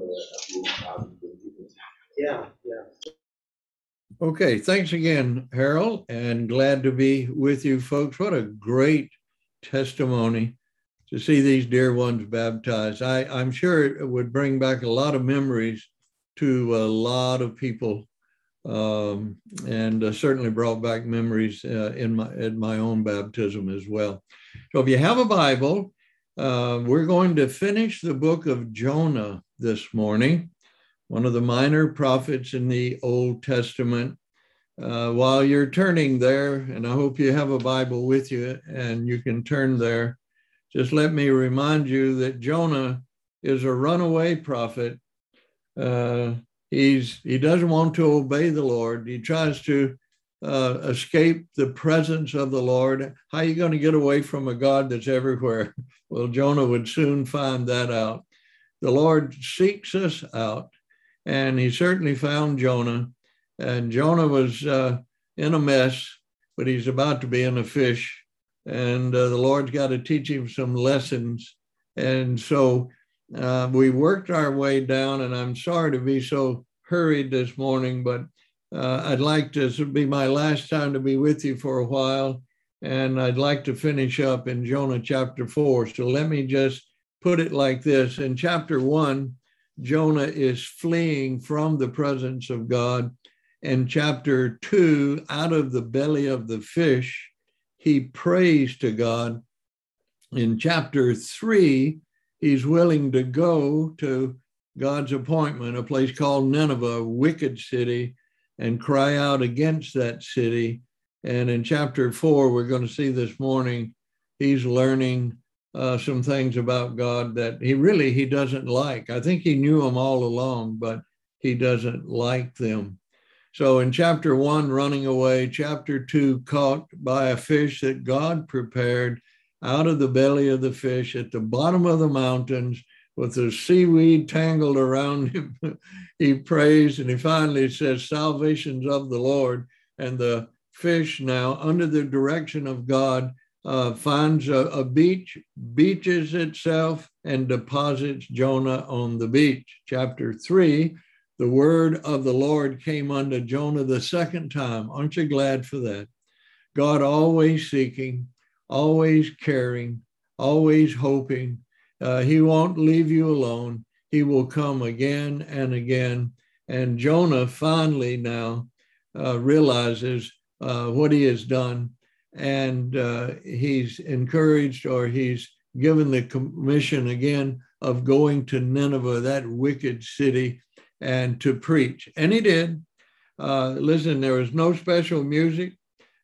Yeah, yeah. Okay, thanks again, Harold, and glad to be with you folks. What a great testimony to see these dear ones baptized. I'm sure it would bring back a lot of memories to a lot of people, and certainly brought back memories in my own baptism as well. So if you have a Bible, we're going to finish the book of Jonah this morning, one of the minor prophets in the Old Testament. While you're turning there, and I hope you have a Bible with you and you can turn there, just let me remind you that Jonah is a runaway prophet. He doesn't want to obey the Lord. He tries to escape the presence of the Lord. How are you going to get away from a God that's everywhere? Well, Jonah would soon find that out. The Lord seeks us out, and he certainly found Jonah. And Jonah was in a mess, but he's about to be in a fish. And the Lord's got to teach him some lessons. And so we worked our way down, and I'm sorry to be so hurried this morning, but I'd like to, this would be my last time to be with you for a while. And I'd like to finish up in Jonah chapter 4. So let me just put it like this. In chapter 1, Jonah is fleeing from the presence of God. In chapter 2, out of the belly of the fish, he prays to God. In chapter 3, he's willing to go to God's appointment, a place called Nineveh, a wicked city, and cry out against that city. And in chapter 4, we're going to see this morning, he's learning some things about God that he doesn't like. I think he knew them all along, but he doesn't like them. So in chapter 1, running away, chapter 2, caught by a fish that God prepared out of the belly of the fish at the bottom of the mountains with the seaweed tangled around him. He prays, and he finally says, "Salvation's of the Lord." And the fish now, under the direction of God, finds a beach, beaches itself, and deposits Jonah on the beach. Chapter 3, the word of the Lord came unto Jonah the second time. Aren't you glad for that? God always seeking, always caring, always hoping. He won't leave you alone. He will come again and again. And Jonah finally now realizes what he has done. And he's encouraged, or he's given the commission again of going to Nineveh, that wicked city, and to preach. And he did. Listen, there was no special music.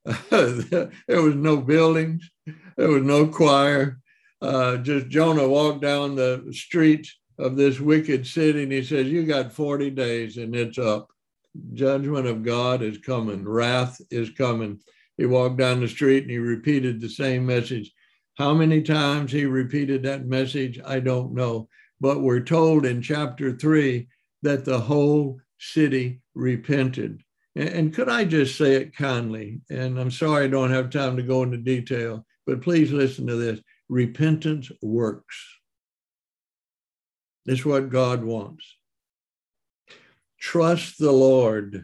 There was no buildings. There was no choir. Just Jonah walked down the streets of this wicked city, and he says, "You got 40 days and it's up. Judgment of God is coming. Wrath is coming." He walked down the street and he repeated the same message. How many times he repeated that message, I don't know. But we're told in chapter 3 that the whole city repented. And could I just say it kindly? And I'm sorry I don't have time to go into detail, but please listen to this. Repentance works. It's what God wants. Trust the Lord.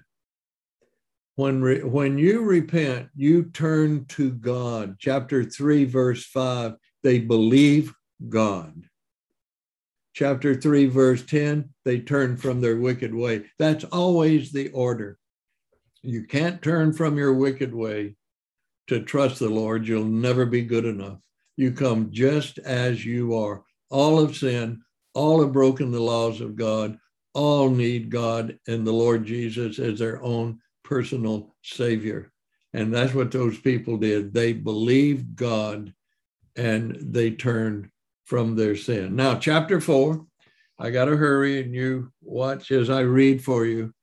When you repent, you turn to God. Chapter 3, verse 5, they believe God. Chapter 3, verse 10, they turn from their wicked way. That's always the order. You can't turn from your wicked way to trust the Lord. You'll never be good enough. You come just as you are. All have sinned. All have broken the laws of God. All need God and the Lord Jesus as their own personal Savior. And that's what those people did. They believed God and they turned from their sin. Now, chapter 4, I got to hurry and you watch as I read for you.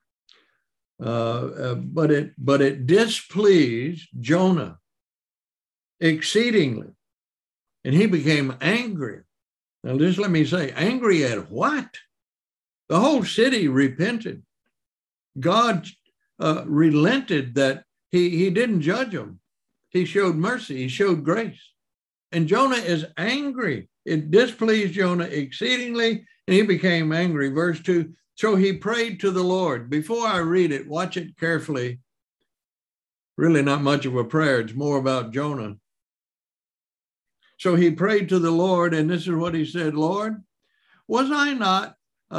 But it displeased Jonah exceedingly, and he became angry. Now, just let me say, angry at what? The whole city repented. God relented that he didn't judge them. He showed mercy. He showed grace. And Jonah is angry It displeased Jonah exceedingly, and he became angry. Verse 2, so he prayed to the Lord. Before I read it, watch it carefully. Really not much of a prayer. It's more about Jonah. So he prayed to the Lord, and this is what he said, Lord, was not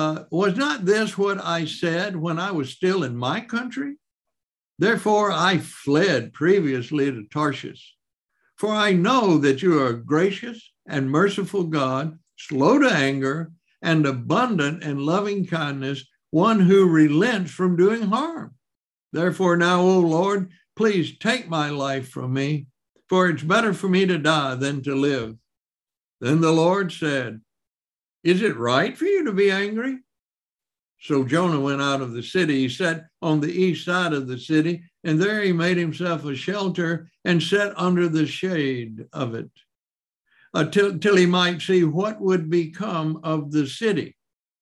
this what I said when I was still in my country? Therefore I fled previously to Tarshish. For I know that you are a gracious and merciful God, slow to anger, and abundant in loving kindness, one who relents from doing harm. Therefore now, O Lord, please take my life from me, for it's better for me to die than to live. Then the Lord said, is it right for you to be angry? So Jonah went out of the city. He sat on the east side of the city, and there he made himself a shelter and sat under the shade of it till he might see what would become of the city.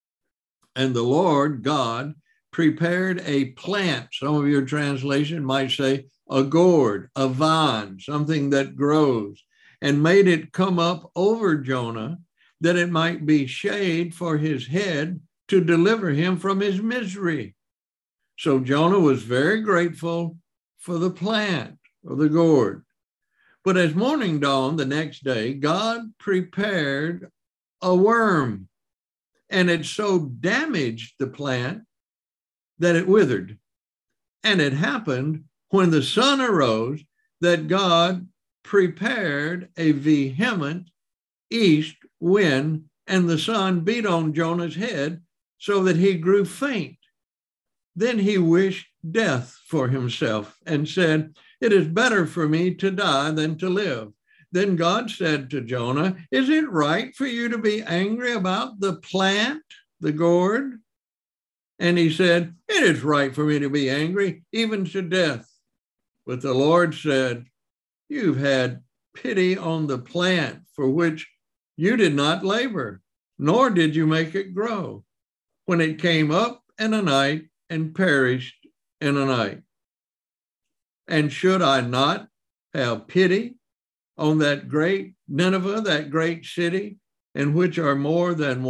And the Lord God prepared a plant. Some of your translation might say a gourd, a vine, something that grows, and made it come up over Jonah, that it might be shade for his head to deliver him from his misery. So Jonah was very grateful for the plant or the gourd. But as morning dawned the next day, God prepared a worm, and it so damaged the plant that it withered. And it happened when the sun arose that God prepared a vehement east wind, and the sun beat on Jonah's head so that he grew faint. Then he wished death for himself and said, it is better for me to die than to live. Then God said to Jonah, is it right for you to be angry about the plant, the gourd? And he said, it is right for me to be angry, even to death. But the Lord said, you've had pity on the plant for which you did not labor, nor did you make it grow, when it came up in a night and perished in a night. And should I not have pity on that great Nineveh, that great city, in which are more than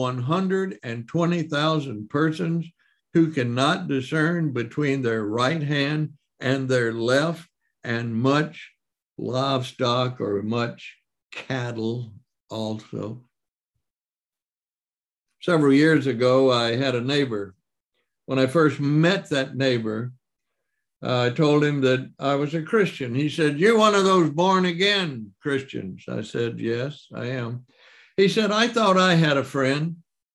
120,000 persons who cannot discern between their right hand and their left, and much livestock or much cattle also? Several years ago, I had a neighbor. When I first met that neighbor, I told him that I was a Christian. He said, you're one of those born again Christians. I said, yes, I am. He said, I thought I had a friend.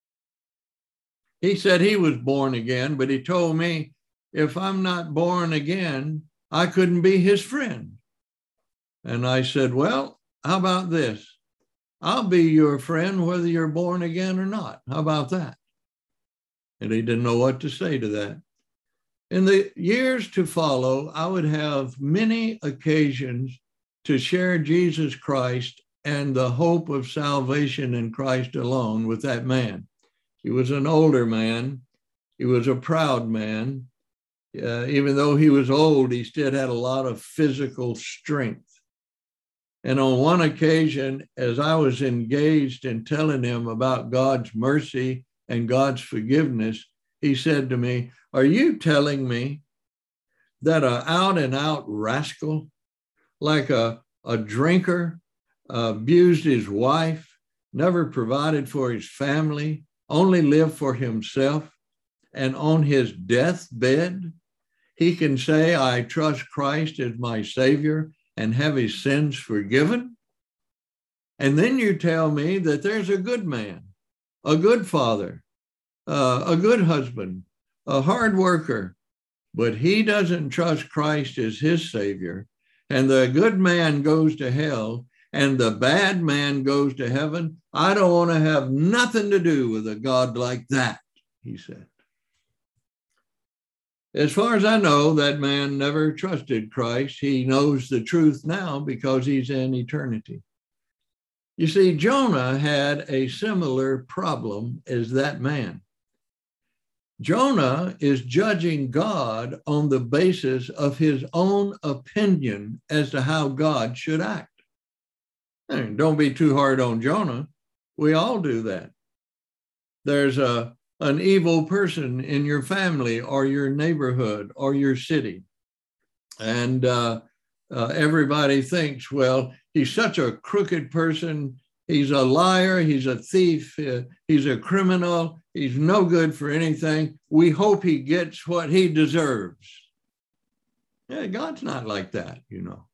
He said he was born again, but he told me if I'm not born again, I couldn't be his friend. And I said, well, how about this? I'll be your friend whether you're born again or not. How about that? And he didn't know what to say to that. In the years to follow, I would have many occasions to share Jesus Christ and the hope of salvation in Christ alone with that man. He was an older man. He was a proud man. Even though he was old, he still had a lot of physical strength. And on one occasion, as I was engaged in telling him about God's mercy and God's forgiveness, he said to me, are you telling me that an out-and-out rascal, like a drinker, abused his wife, never provided for his family, only lived for himself, and on his deathbed, he can say, I trust Christ as my Savior and have his sins forgiven? And then you tell me that there's a good man, a good father, a good husband, a hard worker, but he doesn't trust Christ as his Savior, and the good man goes to hell and the bad man goes to heaven. I don't want to have nothing to do with a God like that, he said. As far as I know, that man never trusted Christ. He knows the truth now because he's in eternity. You see, Jonah had a similar problem as that man. Jonah is judging God on the basis of his own opinion as to how God should act. And don't be too hard on Jonah. We all do that. There's an evil person in your family or your neighborhood or your city. And everybody thinks, well, he's such a crooked person. He's a liar. He's a thief. He's a criminal. He's no good for anything. We hope he gets what he deserves. Yeah, God's not like that, you know.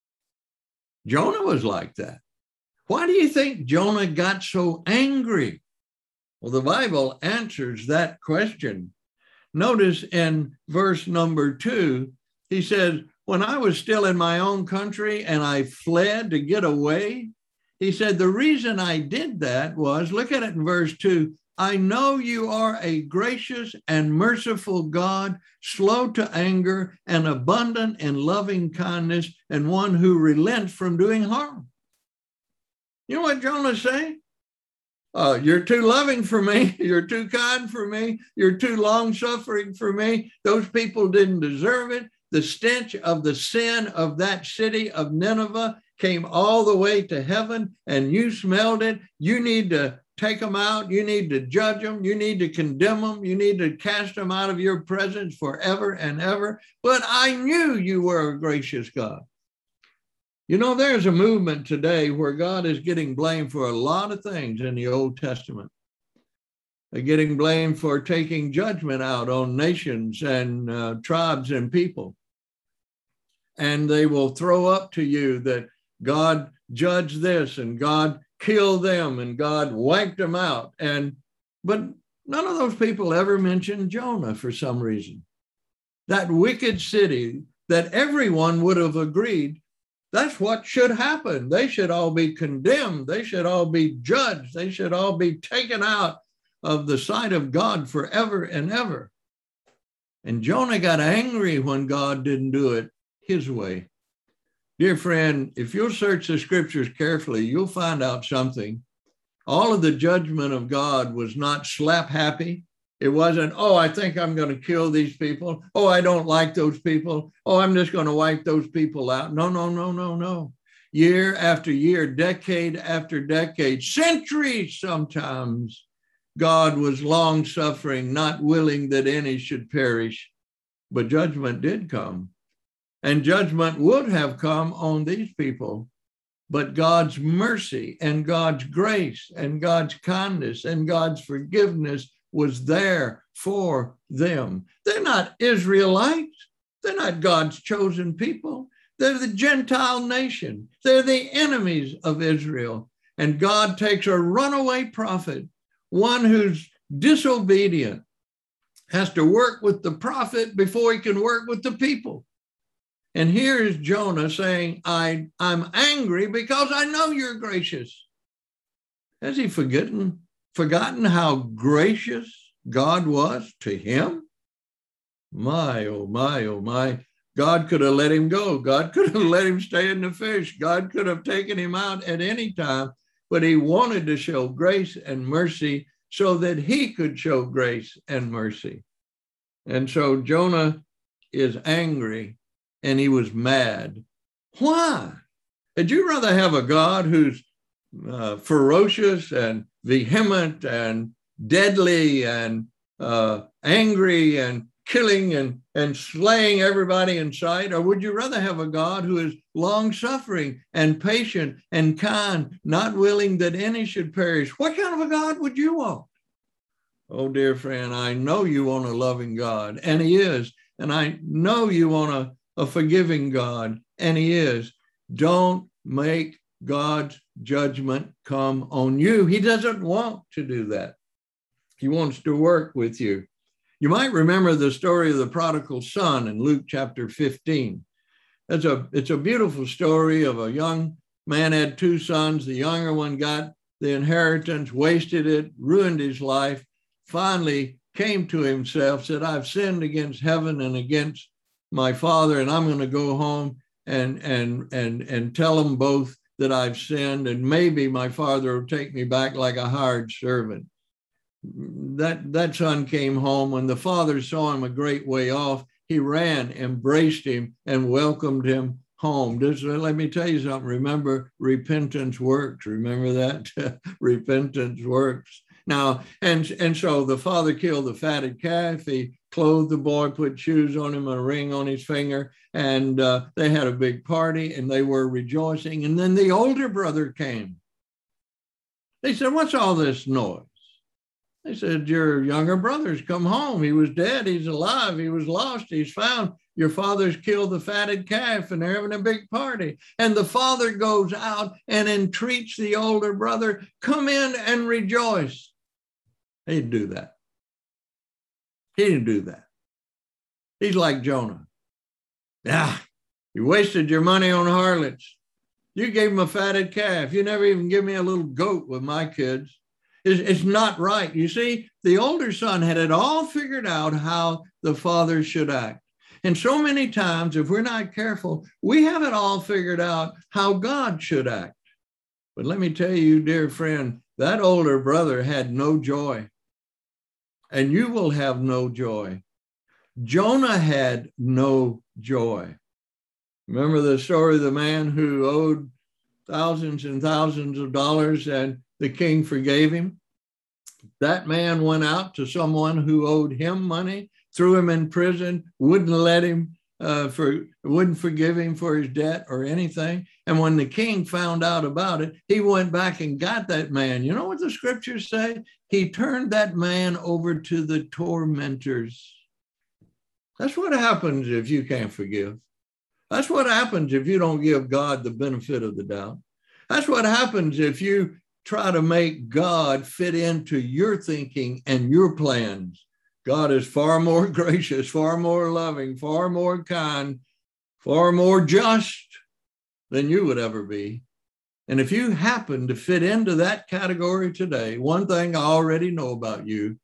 Jonah was like that. Why do you think Jonah got so angry? Well, the Bible answers that question. Notice in verse number 2, he says, when I was still in my own country and I fled to get away, he said, the reason I did that was, look at it in verse 2, I know you are a gracious and merciful God, slow to anger and abundant in loving kindness, and one who relents from doing harm. You know what Jonah's saying? You're too loving for me. You're too kind for me. You're too long-suffering for me. Those people didn't deserve it. The stench of the sin of that city of Nineveh came all the way to heaven, and you smelled it. You need to take them out. You need to judge them. You need to condemn them. You need to cast them out of your presence forever and ever. But I knew you were a gracious God. You know, there's a movement today where God is getting blamed for a lot of things in the Old Testament. They're getting blamed for taking judgment out on nations and tribes and people. And they will throw up to you that God judged this and God killed them and God wiped them out. But none of those people ever mentioned Jonah for some reason. That wicked city that everyone would have agreed that's what should happen. They should all be condemned. They should all be judged. They should all be taken out of the sight of God forever and ever. And Jonah got angry when God didn't do it his way. Dear friend, if you'll search the scriptures carefully, you'll find out something. All of the judgment of God was not slap happy. It wasn't, oh, I think I'm going to kill these people. Oh, I don't like those people. Oh, I'm just going to wipe those people out. No, no, no, no, no. Year after year, decade after decade, centuries sometimes, God was long-suffering, not willing that any should perish. But judgment did come. And judgment would have come on these people. But God's mercy and God's grace and God's kindness and God's forgiveness was there for them. They're not Israelites. They're not God's chosen people. They're the Gentile nation. They're the enemies of Israel. And God takes a runaway prophet, one who's disobedient, has to work with the prophet before he can work with the people. And here is Jonah saying, I'm angry because I know you're gracious. Has he forgotten how gracious God was to him? My, oh my, oh my. God could have let him go. God could have let him stay in the fish. God could have taken him out at any time, but he wanted to show grace and mercy so that he could show grace and mercy. And so Jonah is angry and he was mad. Why? Would you rather have a God who's ferocious and vehement and deadly and angry and killing and slaying everybody in sight? Or would you rather have a God who is long-suffering and patient and kind, not willing that any should perish? What kind of a God would you want? Oh, dear friend, I know you want a loving God, and he is. And I know you want a forgiving God, and he is. Don't make God's judgment come on you. He doesn't want to do that. He wants to work with you. You might remember the story of the prodigal son in Luke chapter 15. It's a beautiful story of a young man had two sons. The younger one got the inheritance, wasted it, ruined his life, finally came to himself, said, I've sinned against heaven and against my father, and I'm going to go home and tell them both that I've sinned, and maybe my father will take me back like a hired servant. That son came home. When the father saw him a great way off, he ran, embraced him, and welcomed him home. Just let me tell you something. Remember, repentance works. Remember that? Repentance works. Now, and so the father killed the fatted calf. He clothed the boy, put shoes on him, a ring on his finger, and they had a big party, and they were rejoicing. And then the older brother came. They said, "What's all this noise?" They said, "Your younger brother's come home. He was dead. He's alive. He was lost. He's found. Your father's killed the fatted calf, and they're having a big party." And the father goes out and entreats the older brother, "Come in and rejoice." He didn't do that. He didn't do that. He's like Jonah. "Yeah, you wasted your money on harlots. You gave him a fatted calf. You never even give me a little goat with my kids. It's not right." You see, the older son had it all figured out how the father should act. And so many times, if we're not careful, we have it all figured out how God should act. But let me tell you, dear friend, that older brother had no joy. And you will have no joy. Jonah had no joy. Remember the story of the man who owed thousands and thousands of dollars and the king forgave him? That man went out to someone who owed him money, threw him in prison, wouldn't let him, wouldn't forgive him for his debt or anything. And when the king found out about it, he went back and got that man. You know what the scriptures say? He turned that man over to the tormentors. That's what happens if you can't forgive. That's what happens if you don't give God the benefit of the doubt. That's what happens if you try to make God fit into your thinking and your plans. God is far more gracious, far more loving, far more kind, far more just than you would ever be. And if you happen to fit into that category today, one thing I already know about you,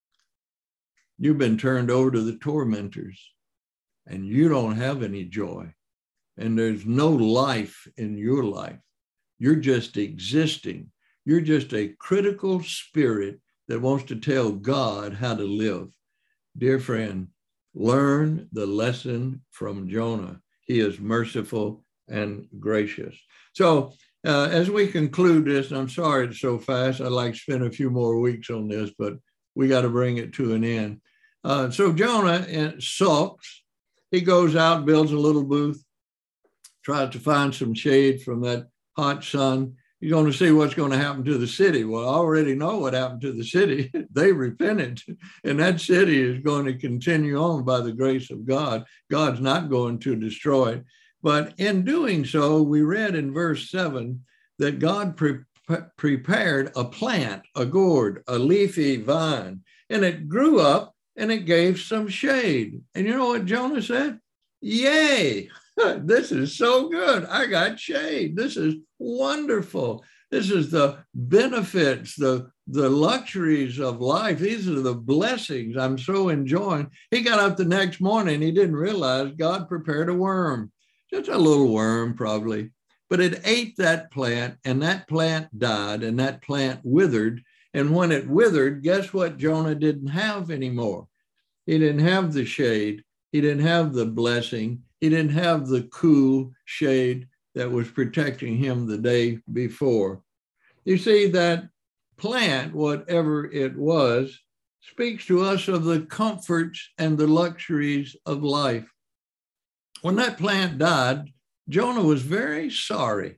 you've been turned over to the tormentors and you don't have any joy. And there's no life in your life. You're just existing. You're just a critical spirit that wants to tell God how to live. Dear friend, learn the lesson from Jonah. He is merciful and gracious. So as we conclude this, and I'm sorry it's so fast, I'd like to spend a few more weeks on this, but we got to bring it to an end. So Jonah sulks. He goes out, builds a little booth, tries to find some shade from that hot sun. You're going to see what's going to happen to the city. Well, I already know what happened to the city. They repented, and that city is going to continue on by the grace of God. God's not going to destroy it. But in doing so, we read in verse 7 that God prepared a plant, a gourd, a leafy vine, and it grew up and it gave some shade. And you know what Jonah said? Yay! This is so good. I got shade. This is wonderful. This is the benefits, the luxuries of life. These are the blessings I'm so enjoying. He got up the next morning. He didn't realize God prepared a worm, just a little worm probably, but it ate that plant and that plant died and that plant withered. And when it withered, guess what Jonah didn't have anymore? He didn't have the shade. He didn't have the blessing. He didn't have the cool shade that was protecting him the day before. You see, that plant, whatever it was, speaks to us of the comforts and the luxuries of life. When that plant died, Jonah was very sorry.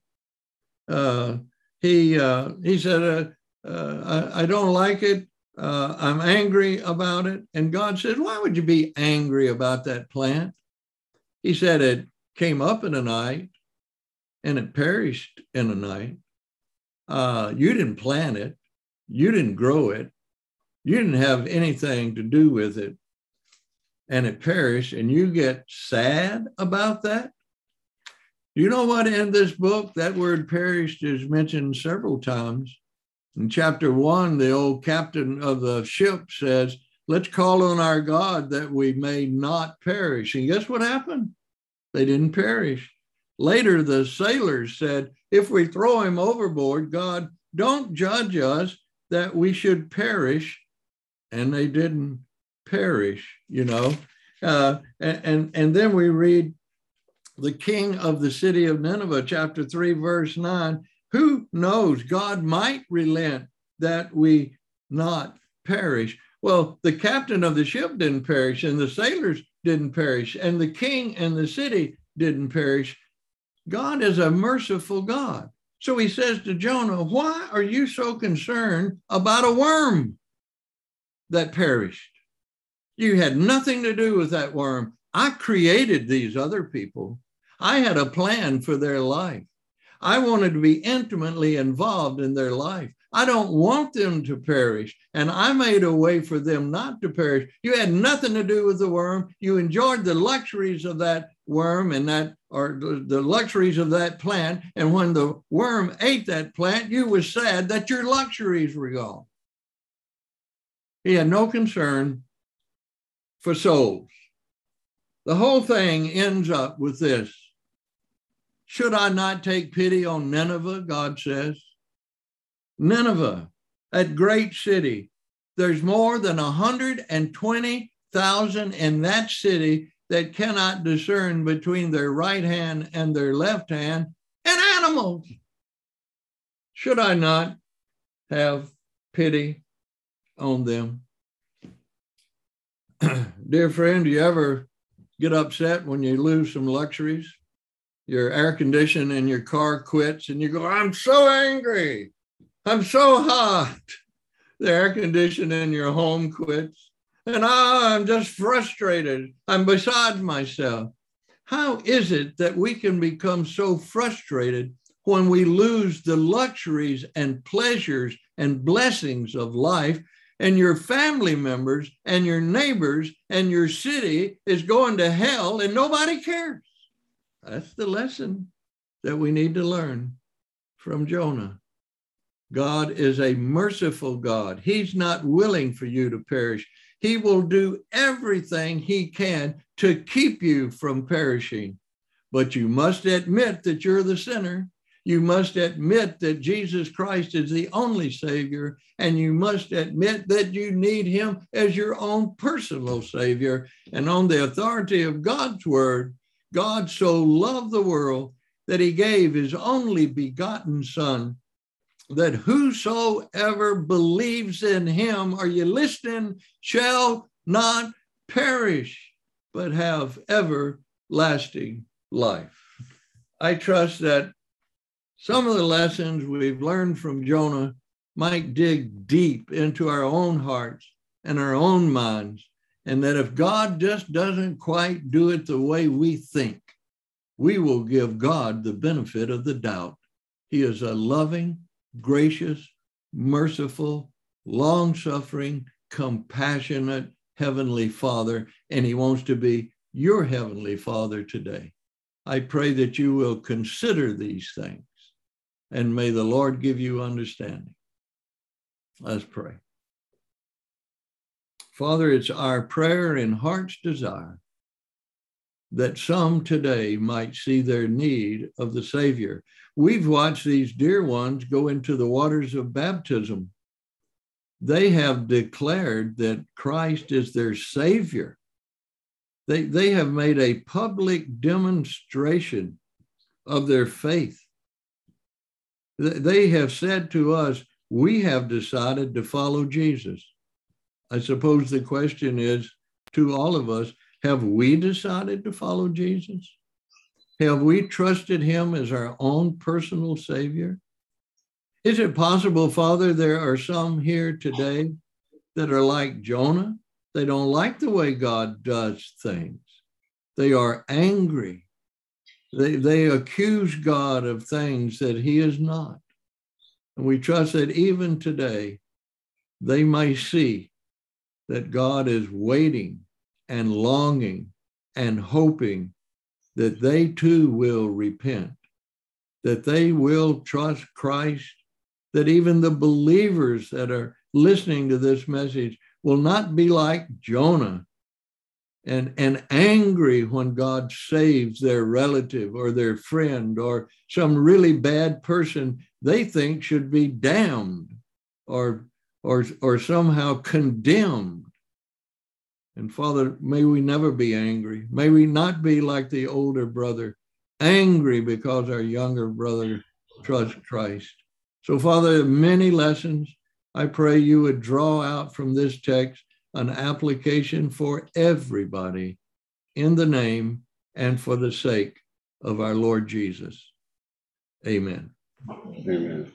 He said, I don't like it. I'm angry about it. And God said, why would you be angry about that plant? He said, it came up in a night and it perished in a night. You didn't plant it. You didn't grow it. You didn't have anything to do with it. And it perished, and you get sad about that? You know what, in this book, that word perished is mentioned several times. In chapter 1, the old captain of the ship says, let's call on our God that we may not perish. And guess what happened? They didn't perish. Later, the sailors said, if we throw him overboard, God, don't judge us that we should perish. And they didn't perish, you know. And then we read the king of the city of Nineveh, chapter 3, verse 9, who knows? God might relent that we not perish. Well, the captain of the ship didn't perish, and the sailors didn't perish, and the king and the city didn't perish. God is a merciful God. So he says to Jonah, why are you so concerned about a worm that perished? You had nothing to do with that worm. I created these other people. I had a plan for their life. I wanted to be intimately involved in their life. I don't want them to perish, and I made a way for them not to perish. You had nothing to do with the worm. You enjoyed the luxuries of that worm and that, or the luxuries of that plant. And when the worm ate that plant, you were sad that your luxuries were gone. He had no concern for souls. The whole thing ends up with this. Should I not take pity on Nineveh, God says? Nineveh, that great city. There's more than 120,000 in that city that cannot discern between their right hand and their left hand, and animals. Should I not have pity on them? Dear friend, do you ever get upset when you lose some luxuries? Your air conditioning in your car quits and you go, I'm so angry. I'm so hot. The air conditioning in your home quits. And I'm just frustrated. I'm beside myself. How is it that we can become so frustrated when we lose the luxuries and pleasures and blessings of life, and your family members and your neighbors and your city is going to hell and nobody cares? That's the lesson that we need to learn from Jonah. God is a merciful God. He's not willing for you to perish. He will do everything he can to keep you from perishing. But you must admit that you're the sinner. You must admit that Jesus Christ is the only Savior, and you must admit that you need him as your own personal Savior. And on the authority of God's word, God so loved the world that he gave his only begotten Son, that whosoever believes in him, are you listening, shall not perish, but have everlasting life. I trust that some of the lessons we've learned from Jonah might dig deep into our own hearts and our own minds, and that if God just doesn't quite do it the way we think, we will give God the benefit of the doubt. He is a loving, gracious, merciful, long-suffering, compassionate Heavenly Father, and he wants to be your Heavenly Father today. I pray that you will consider these things, and may the Lord give you understanding. Let's pray. Father, it's our prayer and heart's desire that some today might see their need of the Savior. We've watched these dear ones go into the waters of baptism. They have declared that Christ is their Savior. They have made a public demonstration of their faith. They have said to us, we have decided to follow Jesus. I suppose the question is to all of us, have we decided to follow Jesus? Have we trusted him as our own personal Savior? Is it possible, Father, there are some here today that are like Jonah? They don't like the way God does things. They are angry. They accuse God of things that he is not. And we trust that even today, they may see that God is waiting and longing and hoping that they too will repent, that they will trust Christ, that even the believers that are listening to this message will not be like Jonah and angry when God saves their relative or their friend or some really bad person they think should be damned or somehow condemned. And Father, may we never be angry. May we not be like the older brother angry because our younger brother trusts Christ. So, Father, many lessons. I pray you would draw out from this text an application for everybody in the name and for the sake of our Lord Jesus. Amen. Amen.